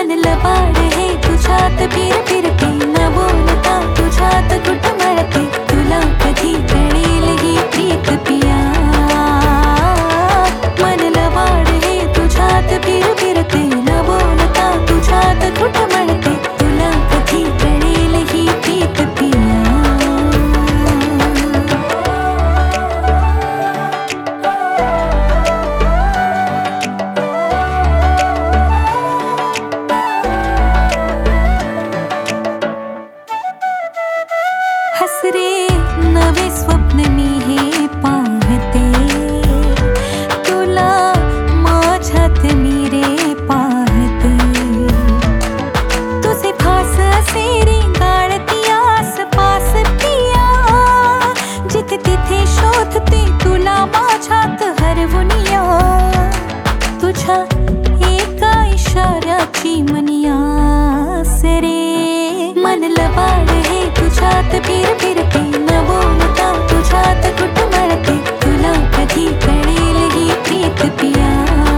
मन लबाड हे तुझ्यात फिर फिरते, न बोलता तुझ्यात घुटमळते, तुला कधी कळेल ही प्रीत पिया. मन लबाड हे तुझ्यात फिर फिरते, न बोलता तुझ्यात घुटमळते, तुला कधी कळेल ही प्रीत पिया. हस रे नवे स्वप्न मी हे पाहते, तुला माझ्यात मी रे पाहते. तुझे फास असे रेंगाळती आसपास पिया, जिथे तिथे शोधते तुला माझ्यात हरवून या. तुझ्या एका इशाऱ्याची मनियास रे, मन लबाड हे तुझ्यात फिर फिरते, न बोलता तुझ्यात घुटमळते, तुला कधी कळेल ही प्रीत पिया.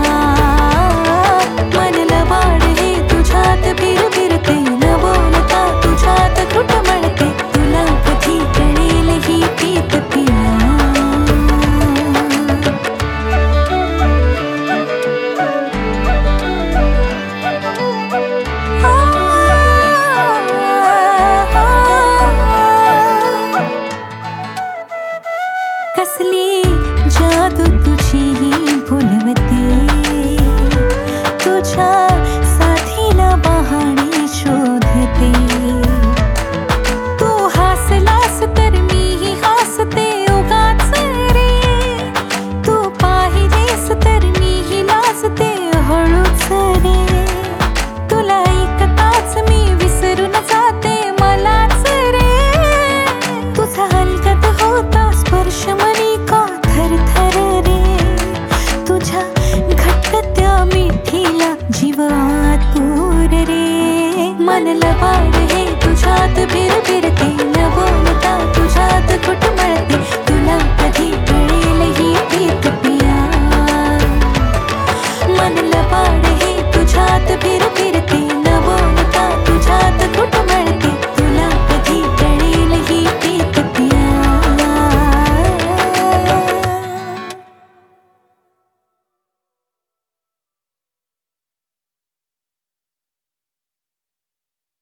मन लबाड हे तुझ्यात फिर फिरते, न बोलता तुझ्यात घुटमळते, तुला कधी कळेल ही प्रीत पिया. कसली जादू तुझी भुलवते, तुझ्या साथीला बहाणे शोधते. तू हसलास तर मीही हसते उगाच रे, तू पाहिजेस तर मीही लाजते हळूच रे. तुला ऐकताच मी विसरून जाते मलाच रे. तुझा हलकत होता स्पर्श मनी का थरथर रे, तुझ्या घट्ट त्या मिठीला जीव आतुर रे. मन लबाड हे तुझ्यात फिर फिरते,